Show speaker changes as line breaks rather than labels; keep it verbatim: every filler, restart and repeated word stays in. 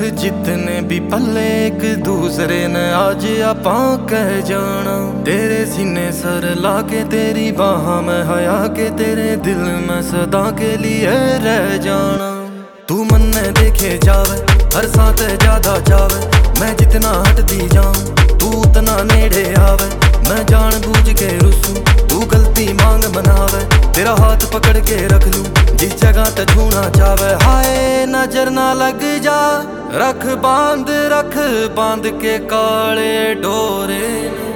जितने भी पल्ले एक दूसरे ने आज आपां कह जाना। तेरे सीने सर लाके तेरी बाह में हया के तेरे दिल में सदा के लिए रह जाना। तू मन ने देखे जावे हर साथ ज्यादा चावे, मैं जितना हटती जाऊं तू उतना नेड़े आवे। मैं जान बूझ के रुसूं तू गलती मांग मनावे, तेरा हाथ पकड़ के रख लूं जिस जगह ते छूना चावे। हाय नजर ना लग जा, रख बांध रख बांध के काले डोरे।